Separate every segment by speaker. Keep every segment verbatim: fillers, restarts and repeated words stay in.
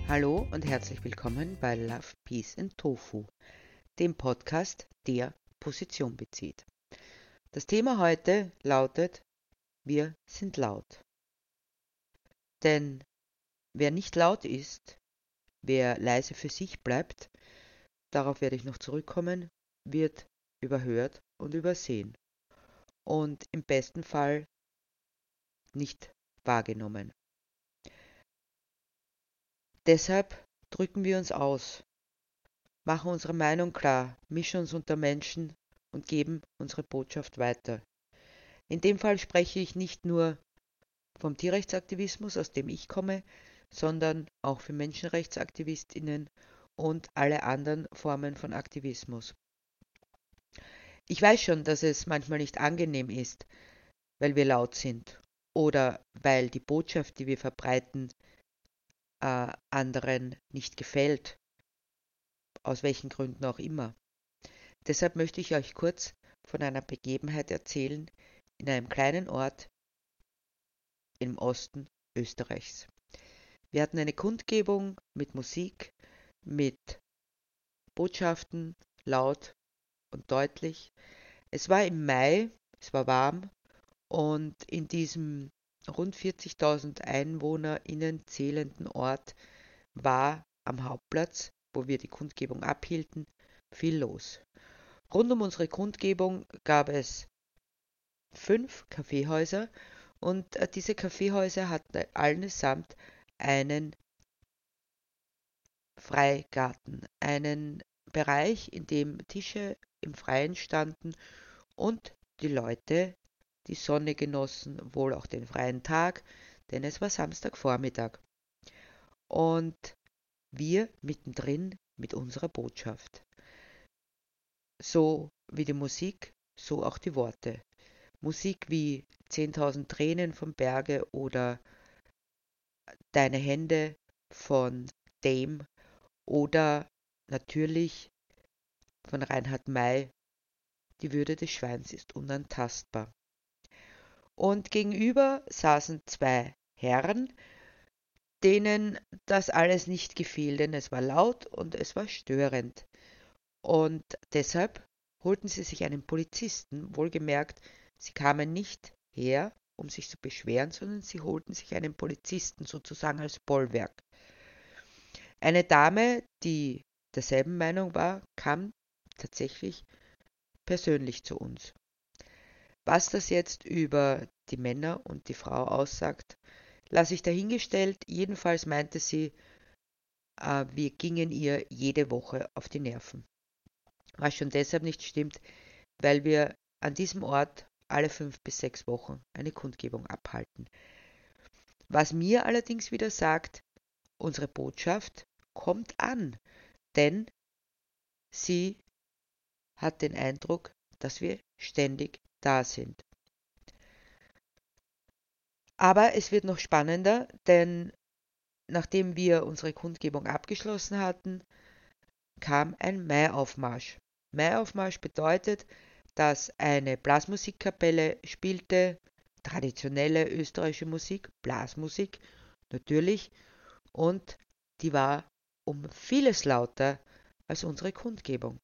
Speaker 1: Hallo und herzlich willkommen bei Love, Peace and Tofu, dem Podcast, der Position bezieht. Das Thema heute lautet: Wir sind laut. Denn wer nicht laut ist, wer leise für sich bleibt, darauf werde ich noch zurückkommen, wird überhört und übersehen und im besten Fall nicht wahrgenommen. Deshalb drücken wir uns aus, machen unsere Meinung klar, mischen uns unter Menschen und geben unsere Botschaft weiter. In dem Fall spreche ich nicht nur vom Tierrechtsaktivismus, aus dem ich komme, sondern auch für Menschenrechtsaktivistinnen und alle anderen Formen von Aktivismus. Ich weiß schon, dass es manchmal nicht angenehm ist, weil wir laut sind oder weil die Botschaft, die wir verbreiten, äh, anderen nicht gefällt, aus welchen Gründen auch immer. Deshalb möchte ich euch kurz von einer Begebenheit erzählen in einem kleinen Ort im Osten Österreichs. Wir hatten eine Kundgebung mit Musik, mit Botschaften, laut und deutlich. Es war im Mai, es war warm und in diesem rund vierzigtausend EinwohnerInnen zählenden Ort war am Hauptplatz, wo wir die Kundgebung abhielten, viel los. Rund um unsere Kundgebung gab es fünf Kaffeehäuser und diese Kaffeehäuser hatten allesamt einen Freigarten, einen Bereich, in dem Tische im Freien standen und die Leute die Sonne genossen, wohl auch den freien Tag, denn es war Samstagvormittag. Und wir mittendrin mit unserer Botschaft. So wie die Musik, so auch die Worte. Musik wie zehntausend Tränen vom Berge oder Deine Hände von Dame oder natürlich von Reinhard May, Die Würde des Schweins ist unantastbar. Und gegenüber saßen zwei Herren, denen das alles nicht gefiel, denn es war laut und es war störend. Und deshalb holten sie sich einen Polizisten, wohlgemerkt, sie kamen nicht her, um sich zu beschweren, sondern sie holten sich einen Polizisten sozusagen als Bollwerk. Eine Dame, die derselben Meinung war, kam tatsächlich persönlich zu uns. Was das jetzt über die Männer und die Frau aussagt, lasse ich dahingestellt. Jedenfalls meinte sie, äh, wir gingen ihr jede Woche auf die Nerven. Was schon deshalb nicht stimmt, weil wir an diesem Ort alle fünf bis sechs Wochen eine Kundgebung abhalten. Was mir allerdings wieder sagt, unsere Botschaft kommt an, denn sie hat den Eindruck, dass wir ständig da sind. Aber es wird noch spannender, denn nachdem wir unsere Kundgebung abgeschlossen hatten, kam ein Maiaufmarsch. Maiaufmarsch bedeutet, dass eine Blasmusikkapelle spielte, traditionelle österreichische Musik, Blasmusik natürlich, und die war um vieles lauter als unsere Kundgebung.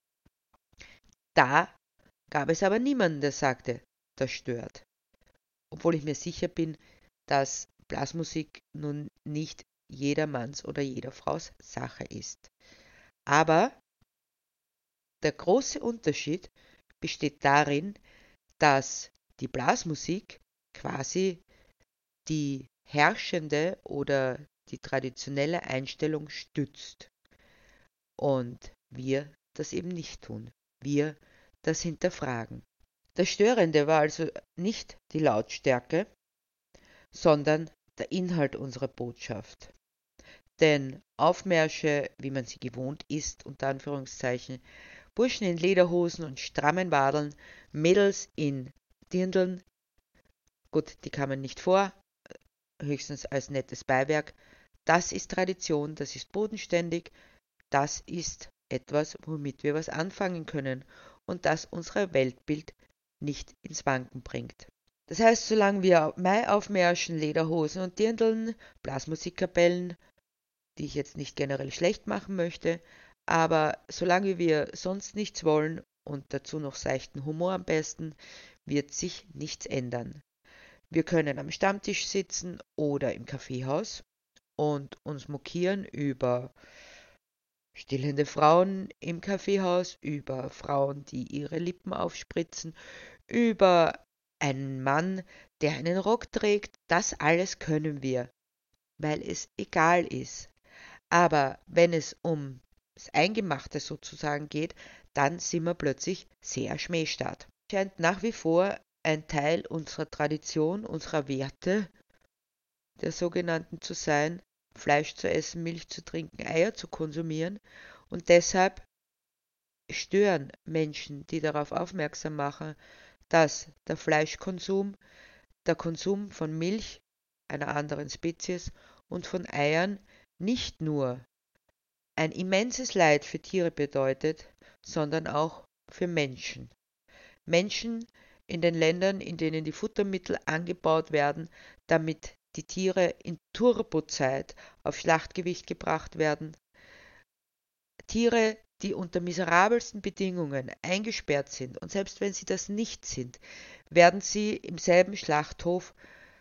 Speaker 1: Da gab es aber niemanden, der sagte, das stört. Obwohl ich mir sicher bin, dass Blasmusik nun nicht jedermanns oder jeder Fraus Sache ist. Aber der große Unterschied besteht darin, dass die Blasmusik quasi die herrschende oder die traditionelle Einstellung stützt und wir das eben nicht tun. Wir das hinterfragen. Das Störende war also nicht die Lautstärke, sondern der Inhalt unserer Botschaft. Denn Aufmärsche, wie man sie gewohnt ist, unter Anführungszeichen, Burschen in Lederhosen und strammen Wadeln, Mädels in Dirndln, gut, die kamen nicht vor, höchstens als nettes Beiwerk, das ist Tradition, das ist bodenständig, das ist etwas, womit wir was anfangen können und das unser Weltbild nicht ins Wanken bringt. Das heißt, solange wir Mai aufmärschen, Lederhosen und Dirndln, Blasmusikkapellen, die ich jetzt nicht generell schlecht machen möchte, aber solange wir sonst nichts wollen und dazu noch seichten Humor am besten, wird sich nichts ändern. Wir können am Stammtisch sitzen oder im Kaffeehaus und uns mokieren über stillende Frauen im Kaffeehaus, über Frauen, die ihre Lippen aufspritzen, über einen Mann, der einen Rock trägt. Das alles können wir, weil es egal ist. Aber wenn es um das Eingemachte sozusagen geht, dann sind wir plötzlich sehr Schmähstaat. Scheint nach wie vor ein Teil unserer Tradition, unserer Werte, der sogenannten zu sein, Fleisch zu essen, Milch zu trinken, Eier zu konsumieren. Und deshalb stören Menschen, die darauf aufmerksam machen, dass der Fleischkonsum, der Konsum von Milch einer anderen Spezies und von Eiern nicht nur ein immenses Leid für Tiere bedeutet, sondern auch für Menschen. Menschen in den Ländern, in denen die Futtermittel angebaut werden, damit die Tiere in Turbozeit auf Schlachtgewicht gebracht werden. Tiere, die unter miserabelsten Bedingungen eingesperrt sind, und selbst wenn sie das nicht sind, werden sie im selben Schlachthof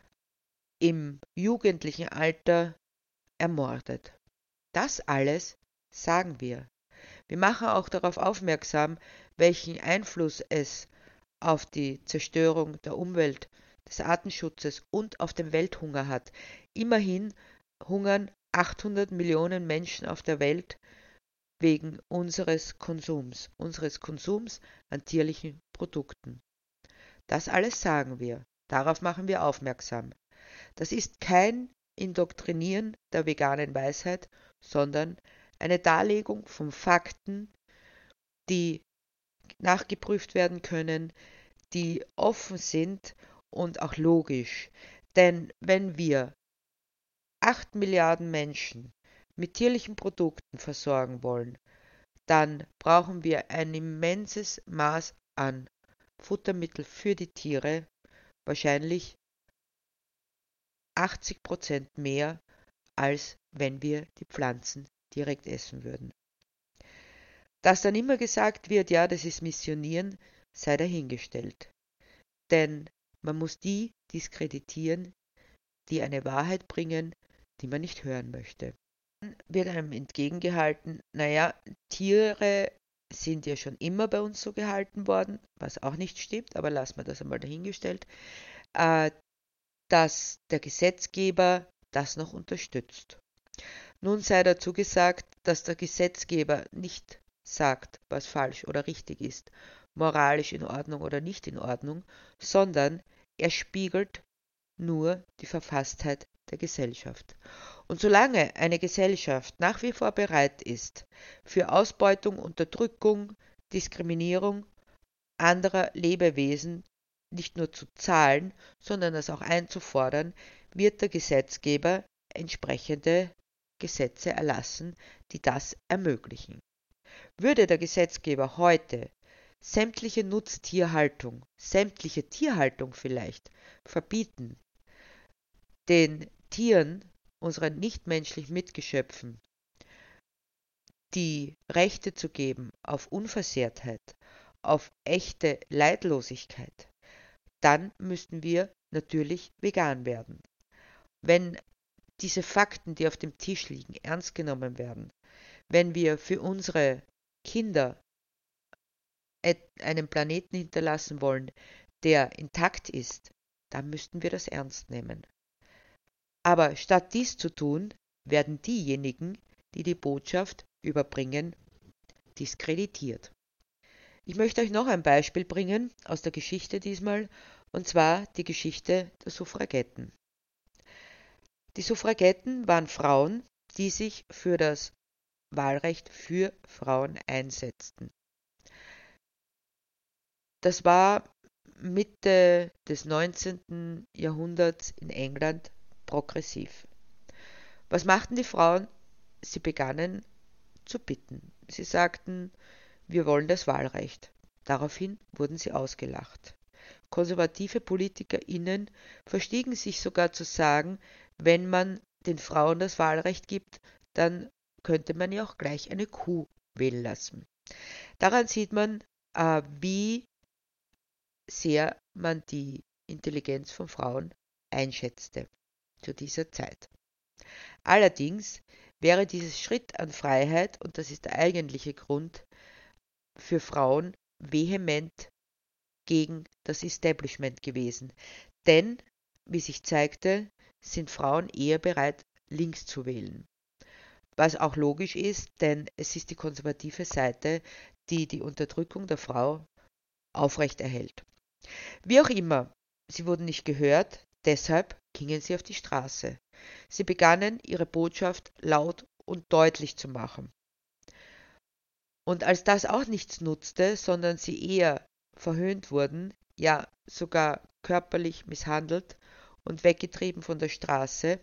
Speaker 1: im jugendlichen Alter ermordet. Das alles sagen wir. Wir machen auch darauf aufmerksam, welchen Einfluss es auf die Zerstörung der Umwelt, des Artenschutzes und auf den Welthunger hat. Immerhin hungern achthundert Millionen Menschen auf der Welt wegen unseres Konsums, unseres Konsums an tierlichen Produkten. Das alles sagen wir, darauf machen wir aufmerksam. Das ist kein Indoktrinieren der veganen Weisheit, sondern eine Darlegung von Fakten, die nachgeprüft werden können, die offen sind und auch logisch. Denn wenn wir acht Milliarden Menschen mit tierlichen Produkten versorgen wollen, dann brauchen wir ein immenses Maß an Futtermittel für die Tiere, wahrscheinlich achtzig Prozent mehr, als wenn wir die Pflanzen direkt essen würden. Dass dann immer gesagt wird, ja, das ist Missionieren, sei dahingestellt. Denn man muss die diskreditieren, die eine Wahrheit bringen, die man nicht hören möchte. Dann wird einem entgegengehalten, naja, Tiere sind ja schon immer bei uns so gehalten worden, was auch nicht stimmt, aber lassen wir das einmal dahingestellt, äh, dass der Gesetzgeber das noch unterstützt. Nun sei dazu gesagt, dass der Gesetzgeber nicht sagt, was falsch oder richtig ist, moralisch in Ordnung oder nicht in Ordnung, sondern er spiegelt nur die Verfasstheit der Gesellschaft. Und solange eine Gesellschaft nach wie vor bereit ist, für Ausbeutung, Unterdrückung, Diskriminierung anderer Lebewesen nicht nur zu zahlen, sondern das auch einzufordern, wird der Gesetzgeber entsprechende Gesetze erlassen, die das ermöglichen. Würde der Gesetzgeber heute sämtliche Nutztierhaltung, sämtliche Tierhaltung vielleicht verbieten, den Tieren, unseren nichtmenschlichen Mitgeschöpfen, die Rechte zu geben auf Unversehrtheit, auf echte Leidlosigkeit, dann müssten wir natürlich vegan werden. Wenn diese Fakten, die auf dem Tisch liegen, ernst genommen werden, wenn wir für unsere Kinder einen Planeten hinterlassen wollen, der intakt ist, dann müssten wir das ernst nehmen. Aber statt dies zu tun, werden diejenigen, die die Botschaft überbringen, diskreditiert. Ich möchte euch noch ein Beispiel bringen, aus der Geschichte diesmal, und zwar die Geschichte der Suffragetten. Die Suffragetten waren Frauen, die sich für das Wahlrecht für Frauen einsetzten. Das war Mitte des neunzehnten Jahrhunderts in England progressiv. Was machten die Frauen? Sie begannen zu bitten. Sie sagten, wir wollen das Wahlrecht. Daraufhin wurden sie ausgelacht. Konservative PolitikerInnen verstiegen sich sogar zu sagen, wenn man den Frauen das Wahlrecht gibt, dann könnte man ja auch gleich eine Kuh wählen lassen. Daran sieht man, äh, wie sehr man die Intelligenz von Frauen einschätzte zu dieser Zeit. Allerdings wäre dieser Schritt an Freiheit, und das ist der eigentliche Grund, für Frauen vehement gegen das Establishment gewesen. Denn, wie sich zeigte, sind Frauen eher bereit, links zu wählen. Was auch logisch ist, denn es ist die konservative Seite, die die Unterdrückung der Frau aufrechterhält. Wie auch immer, sie wurden nicht gehört, deshalb gingen sie auf die Straße. Sie begannen, ihre Botschaft laut und deutlich zu machen. Und als das auch nichts nutzte, sondern sie eher verhöhnt wurden, ja sogar körperlich misshandelt und weggetrieben von der Straße,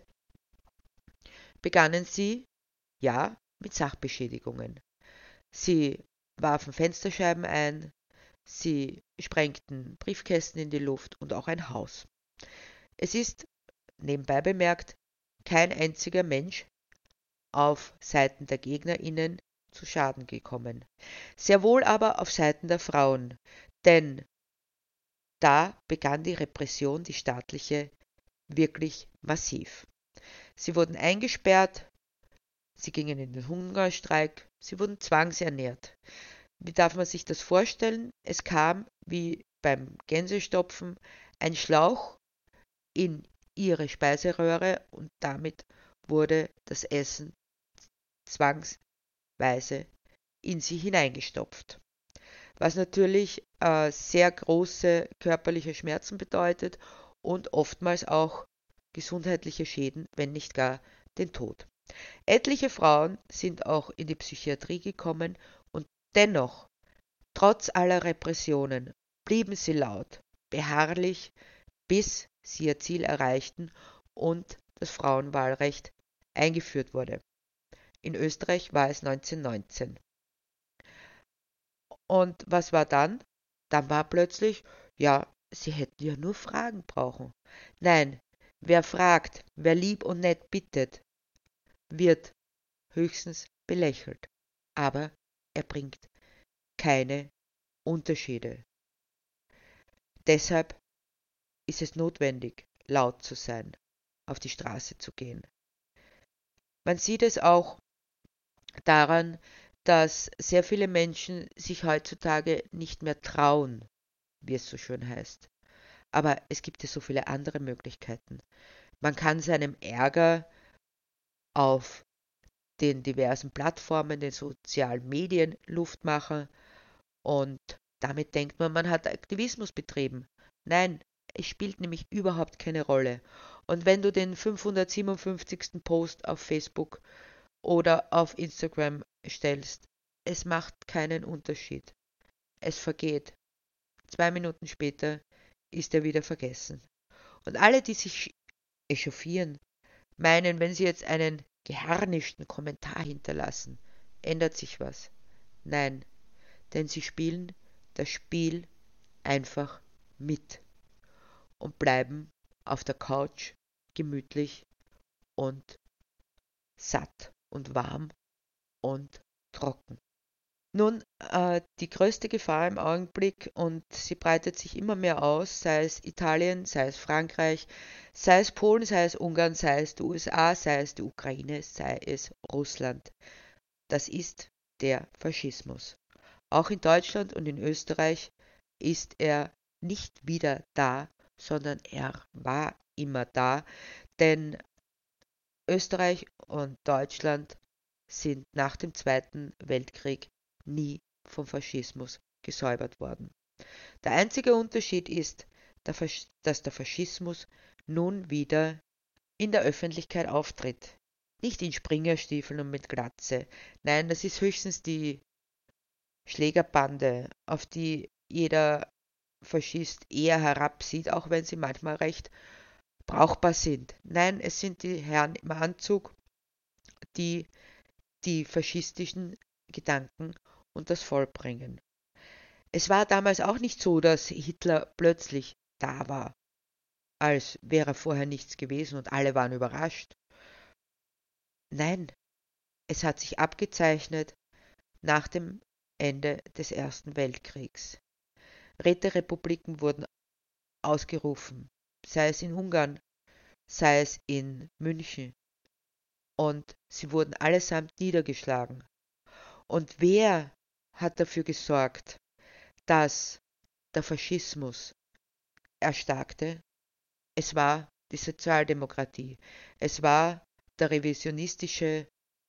Speaker 1: begannen sie, ja, mit Sachbeschädigungen. Sie warfen Fensterscheiben ein, sie sprengten Briefkästen in die Luft und auch ein Haus. Es ist, nebenbei bemerkt, kein einziger Mensch auf Seiten der GegnerInnen zu Schaden gekommen. Sehr wohl aber auf Seiten der Frauen, denn da begann die Repression, die staatliche, wirklich massiv. Sie wurden eingesperrt, sie gingen in den Hungerstreik, sie wurden zwangsernährt. Wie darf man sich das vorstellen? Es kam, wie beim Gänsestopfen, ein Schlauch in ihre Speiseröhre und damit wurde das Essen zwangsweise in sie hineingestopft. Was natürlich äh, sehr große körperliche Schmerzen bedeutet und oftmals auch gesundheitliche Schäden, wenn nicht gar den Tod. Etliche Frauen sind auch in die Psychiatrie gekommen und dennoch, trotz aller Repressionen, blieben sie laut, beharrlich, bis sie ihr Ziel erreichten und das Frauenwahlrecht eingeführt wurde. In Österreich war es neunzehnhundertneunzehn. Und was war dann? Dann war plötzlich, ja, sie hätten ja nur fragen brauchen. Nein, wer fragt, wer lieb und nett bittet, wird höchstens belächelt. Aber er bringt keine Unterschiede. Deshalb ist es notwendig, laut zu sein, auf die Straße zu gehen. Man sieht es auch daran, dass sehr viele Menschen sich heutzutage nicht mehr trauen, wie es so schön heißt. Aber es gibt ja so viele andere Möglichkeiten. Man kann seinem Ärger auf den diversen Plattformen, den sozialen Medien Luft machen und damit denkt man, man hat Aktivismus betrieben. Nein, es spielt nämlich überhaupt keine Rolle. Und wenn du den fünfhundertsiebenundfünfzigsten Post auf Facebook oder auf Instagram stellst, es macht keinen Unterschied. Es vergeht. Zwei Minuten später ist er wieder vergessen. Und alle, die sich echauffieren, meinen, wenn sie jetzt einen geharnischten Kommentar hinterlassen, ändert sich was. Nein, denn sie spielen das Spiel einfach mit und bleiben auf der Couch gemütlich und satt und warm und trocken. Nun, äh, die größte Gefahr im Augenblick, und sie breitet sich immer mehr aus, sei es Italien, sei es Frankreich, sei es Polen, sei es Ungarn, sei es die U S A, sei es die Ukraine, sei es Russland. Das ist der Faschismus. Auch in Deutschland und in Österreich ist er nicht wieder da, sondern er war immer da, denn Österreich und Deutschland sind nach dem Zweiten Weltkrieg nie vom Faschismus gesäubert worden. Der einzige Unterschied ist, dass der Faschismus nun wieder in der Öffentlichkeit auftritt. Nicht in Springerstiefeln und mit Glatze. Nein, das ist höchstens die Schlägerbande, auf die jeder Faschist eher herabsieht, auch wenn sie manchmal recht brauchbar sind. Nein, es sind die Herren im Anzug, die die faschistischen Gedanken unters Volk bringen. Es war damals auch nicht so, dass Hitler plötzlich da war, als wäre vorher nichts gewesen und alle waren überrascht. Nein, Es hat sich abgezeichnet nach dem Ende des Ersten Weltkriegs. Räterepubliken wurden ausgerufen, sei es in Ungarn, sei es in München, und sie wurden allesamt niedergeschlagen. Und wer hat dafür gesorgt, dass der Faschismus erstarkte? Es war die Sozialdemokratie. Es war der revisionistische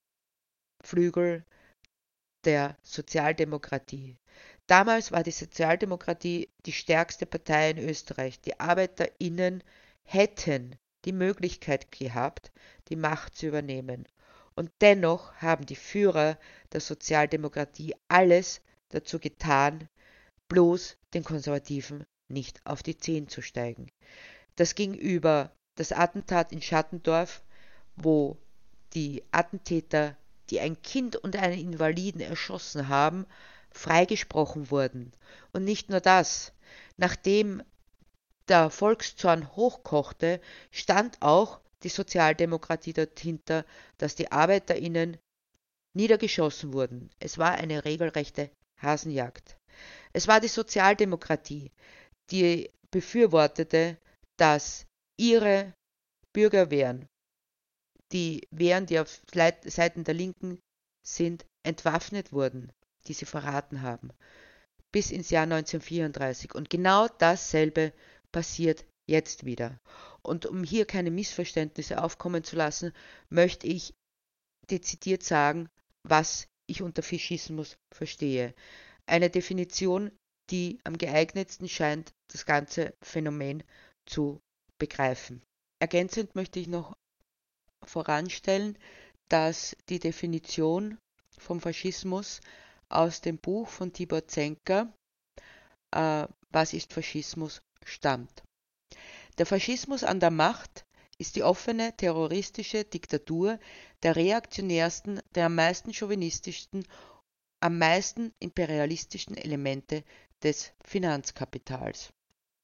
Speaker 1: Flügel der Sozialdemokratie. Damals war die Sozialdemokratie die stärkste Partei in Österreich. Die ArbeiterInnen hätten die Möglichkeit gehabt, die Macht zu übernehmen. Und dennoch haben die Führer der Sozialdemokratie alles dazu getan, bloß den Konservativen nicht auf die Zehen zu steigen. Das ging über das Attentat in Schattendorf, wo die Attentäter, die ein Kind und einen Invaliden erschossen haben, freigesprochen wurden. Und nicht nur das. Nachdem der Volkszorn hochkochte, stand auch die Sozialdemokratie dahinter, dass die ArbeiterInnen niedergeschossen wurden. Es war eine regelrechte Hasenjagd. Es war die Sozialdemokratie, die befürwortete, dass ihre Bürgerwehren, die Wehren, die auf Seiten der Linken sind, entwaffnet wurden, die sie verraten haben, bis ins Jahr neunzehnhundertvierunddreißig. Und genau dasselbe passiert jetzt wieder. Und um hier keine Missverständnisse aufkommen zu lassen, möchte ich dezidiert sagen, was ich unter Faschismus verstehe. Eine Definition, die am geeignetsten scheint, das ganze Phänomen zu begreifen. Ergänzend möchte ich noch voranstellen, dass die Definition vom Faschismus aus dem Buch von Tibor Zenker, äh, Was ist Faschismus?, stammt. Der Faschismus an der Macht ist die offene terroristische Diktatur der reaktionärsten, der am meisten chauvinistischsten, am meisten imperialistischen Elemente des Finanzkapitals.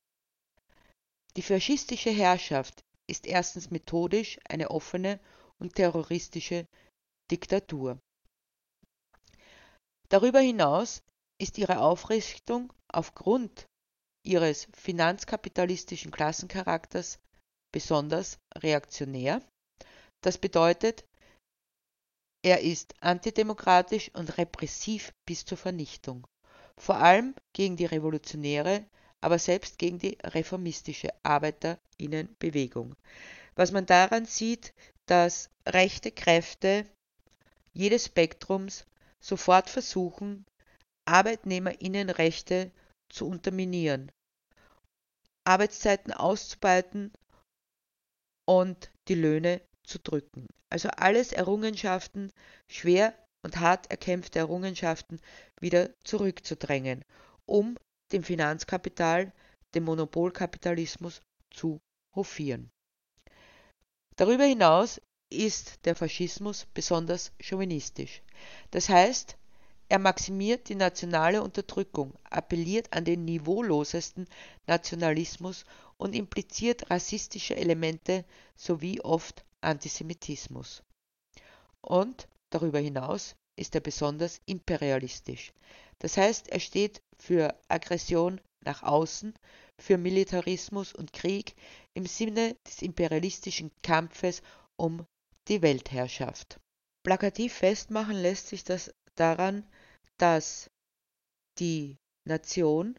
Speaker 1: Die faschistische Herrschaft ist erstens methodisch eine offene und terroristische Diktatur. Darüber hinaus ist ihre Aufrichtung aufgrund ihres finanzkapitalistischen Klassencharakters besonders reaktionär. Das bedeutet, er ist antidemokratisch und repressiv bis zur Vernichtung, vor allem gegen die Revolutionäre, aber selbst gegen die reformistische Arbeiterinnenbewegung. Was man daran sieht, dass rechte Kräfte jedes Spektrums sofort versuchen, Arbeitnehmerinnenrechte zu unterminieren, Arbeitszeiten auszubeuten und die Löhne zu drücken. Also alles Errungenschaften, schwer und hart erkämpfte Errungenschaften wieder zurückzudrängen, um dem Finanzkapital, dem Monopolkapitalismus zu hofieren. Darüber hinaus ist der Faschismus besonders chauvinistisch. Das heißt, er maximiert die nationale Unterdrückung, appelliert an den niveaulosesten Nationalismus und impliziert rassistische Elemente sowie oft Antisemitismus. Und darüber hinaus ist er besonders imperialistisch. Das heißt, er steht für Aggression nach außen, für Militarismus und Krieg im Sinne des imperialistischen Kampfes um die Weltherrschaft. Plakativ festmachen lässt sich das daran, dass die Nation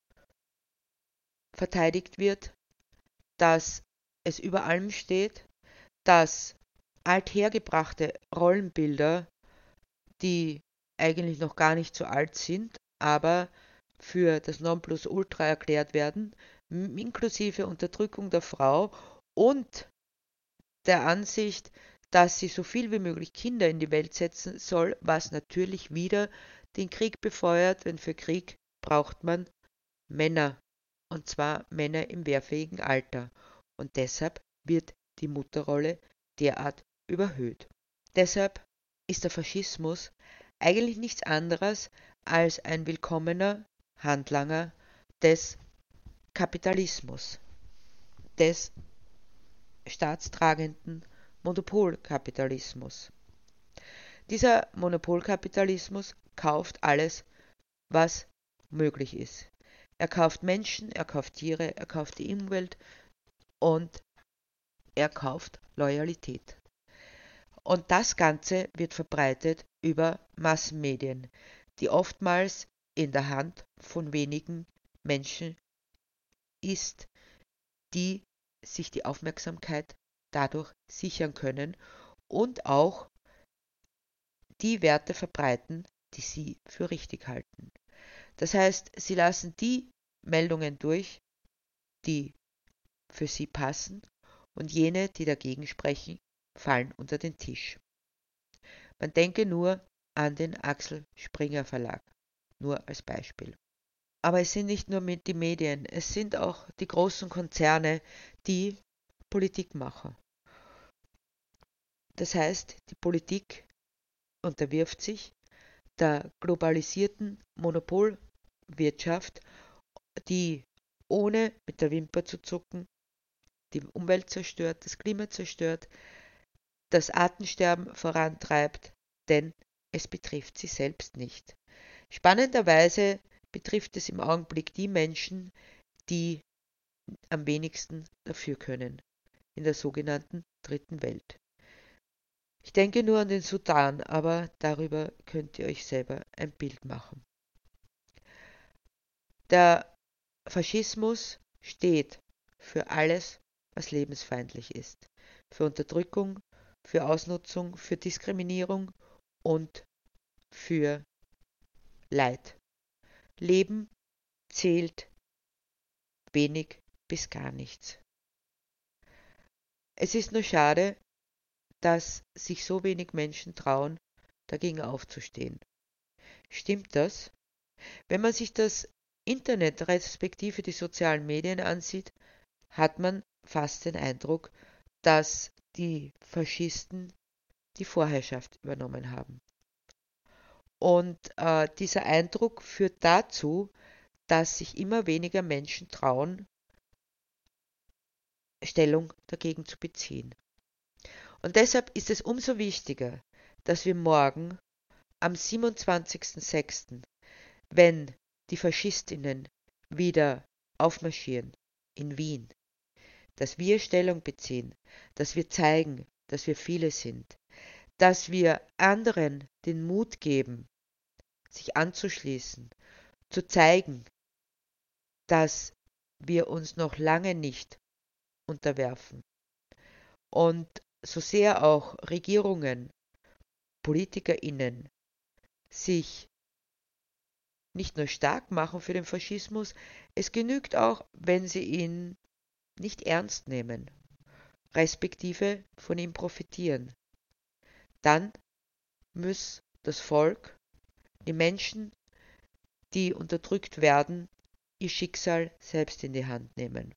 Speaker 1: verteidigt wird, dass es über allem steht, dass althergebrachte Rollenbilder, die eigentlich noch gar nicht so alt sind, aber für das Nonplusultra erklärt werden, inklusive Unterdrückung der Frau und der Ansicht, dass sie so viel wie möglich Kinder in die Welt setzen soll, was natürlich wieder den Krieg befeuert, denn für Krieg braucht man Männer, und zwar Männer im wehrfähigen Alter. Und deshalb wird die Mutterrolle derart überhöht. Deshalb ist der Faschismus eigentlich nichts anderes als ein willkommener Handlanger des Kapitalismus, des staatstragenden Monopolkapitalismus. Dieser Monopolkapitalismus kauft alles, was möglich ist. Er kauft Menschen, er kauft Tiere, er kauft die Umwelt und er kauft Loyalität. Und das Ganze wird verbreitet über Massenmedien, die oftmals in der Hand von wenigen Menschen ist, die sich die Aufmerksamkeit dadurch sichern können und auch die Werte verbreiten, die sie für richtig halten. Das heißt, sie lassen die Meldungen durch, die für sie passen, und jene, die dagegen sprechen, fallen unter den Tisch. Man denke nur an den Axel Springer Verlag, nur als Beispiel. Aber es sind nicht nur die Medien, es sind auch die großen Konzerne, die Politik machen. Das heißt, die Politik unterwirft sich der globalisierten Monopolwirtschaft, die ohne mit der Wimper zu zucken die Umwelt zerstört, das Klima zerstört, das Artensterben vorantreibt, denn es betrifft sie selbst nicht. Spannenderweise betrifft es im Augenblick die Menschen, die am wenigsten dafür können, in der sogenannten Dritten Welt. Ich denke nur an den Sudan, aber darüber könnt ihr euch selber ein Bild machen. Der Faschismus steht für alles, was lebensfeindlich ist, für Unterdrückung, für Ausnutzung, für Diskriminierung und für Leid. Leben zählt wenig bis gar nichts. Es ist nur schade, dass sich so wenig Menschen trauen, dagegen aufzustehen. Stimmt das? Wenn man sich das Internet respektive die sozialen Medien ansieht, hat man fast den Eindruck, dass die Faschisten die Vorherrschaft übernommen haben. Und äh, dieser Eindruck führt dazu, dass sich immer weniger Menschen trauen, Stellung dagegen zu beziehen. Und deshalb ist es umso wichtiger, dass wir morgen am siebenundzwanzigsten sechsten, wenn die Faschistinnen wieder aufmarschieren in Wien, dass wir Stellung beziehen, dass wir zeigen, dass wir viele sind, dass wir anderen den Mut geben, sich anzuschließen, zu zeigen, dass wir uns noch lange nicht unterwerfen. Und so sehr auch Regierungen, PolitikerInnen sich nicht nur stark machen für den Faschismus, es genügt auch, wenn sie ihn nicht ernst nehmen, respektive von ihm profitieren. Dann muss das Volk, die Menschen, die unterdrückt werden, ihr Schicksal selbst in die Hand nehmen.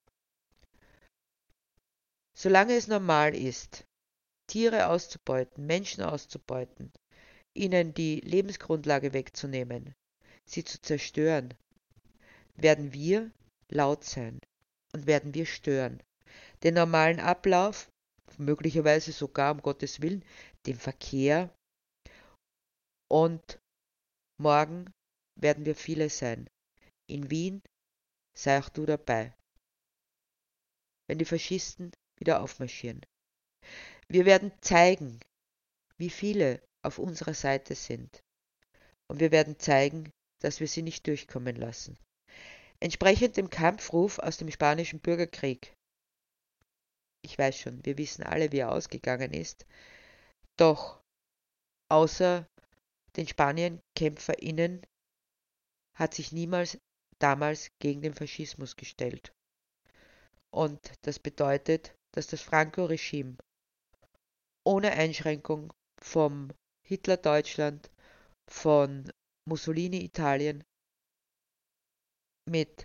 Speaker 1: Solange es normal ist, Tiere auszubeuten, Menschen auszubeuten, ihnen die Lebensgrundlage wegzunehmen, sie zu zerstören, werden wir laut sein und werden wir stören. Den normalen Ablauf, möglicherweise sogar um Gottes Willen, den Verkehr, und morgen werden wir viele sein. In Wien sei auch du dabei, wenn die Faschisten wieder aufmarschieren. Wir werden zeigen, wie viele auf unserer Seite sind. Und wir werden zeigen, dass wir sie nicht durchkommen lassen. Entsprechend dem Kampfruf aus dem Spanischen Bürgerkrieg. Ich weiß schon, wir wissen alle, wie er ausgegangen ist. Doch außer den SpanienkämpferInnen hat sich niemals damals gegen den Faschismus gestellt. Und das bedeutet, dass das Franco-Regime ohne Einschränkung vom Hitler-Deutschland, von Mussolini-Italien mit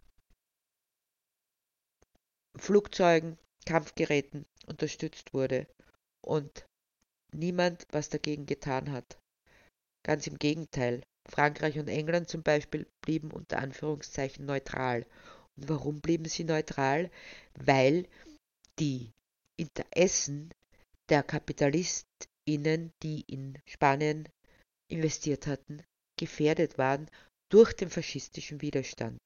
Speaker 1: Flugzeugen, Kampfgeräten unterstützt wurde und niemand was dagegen getan hat. Ganz im Gegenteil, Frankreich und England zum Beispiel blieben unter Anführungszeichen neutral. Und warum blieben sie neutral? Weil die Interessen der KapitalistInnen innen, die in Spanien investiert hatten, gefährdet waren durch den faschistischen Widerstand.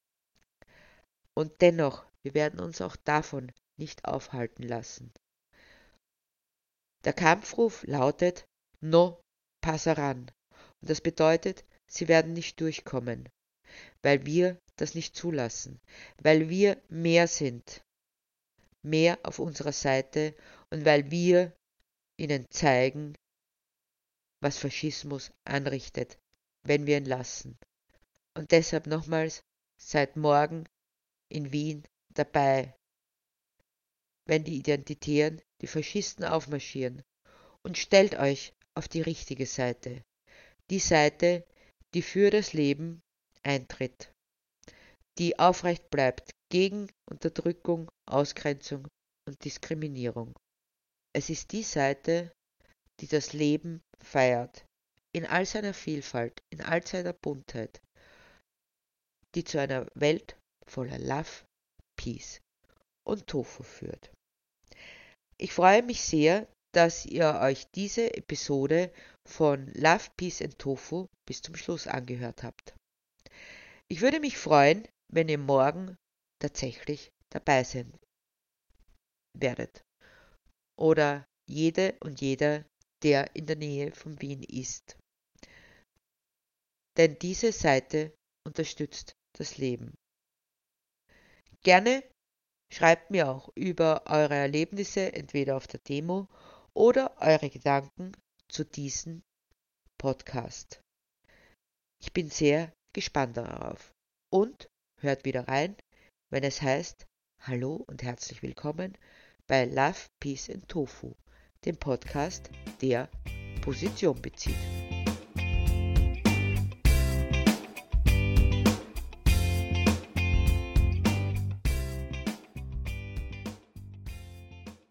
Speaker 1: Und dennoch, wir werden uns auch davon nicht aufhalten lassen. Der Kampfruf lautet No pasaran. Und das bedeutet, sie werden nicht durchkommen, weil wir das nicht zulassen, weil wir mehr sind, mehr auf unserer Seite und weil wir ihnen zeigen, was Faschismus anrichtet, wenn wir ihn lassen. Und deshalb nochmals, seid morgen in Wien dabei, wenn die Identitären, die Faschisten aufmarschieren, und stellt euch auf die richtige Seite, die Seite, die für das Leben eintritt, die aufrecht bleibt gegen Unterdrückung, Ausgrenzung und Diskriminierung. Es ist die Seite, die das Leben feiert, in all seiner Vielfalt, in all seiner Buntheit, die zu einer Welt voller Love, Peace und Tofu führt. Ich freue mich sehr, dass ihr euch diese Episode von Love, Peace and Tofu bis zum Schluss angehört habt. Ich würde mich freuen, wenn ihr morgen tatsächlich dabei sein werdet. Oder jede und jeder, der in der Nähe von Wien ist. Denn diese Seite unterstützt das Leben. Gerne schreibt mir auch über eure Erlebnisse entweder auf der Demo oder eure Gedanken zu diesem Podcast. Ich bin sehr gespannt darauf. Und hört wieder rein, wenn es heißt Hallo und herzlich willkommen bei Love, Peace and Tofu, dem Podcast, der Position bezieht.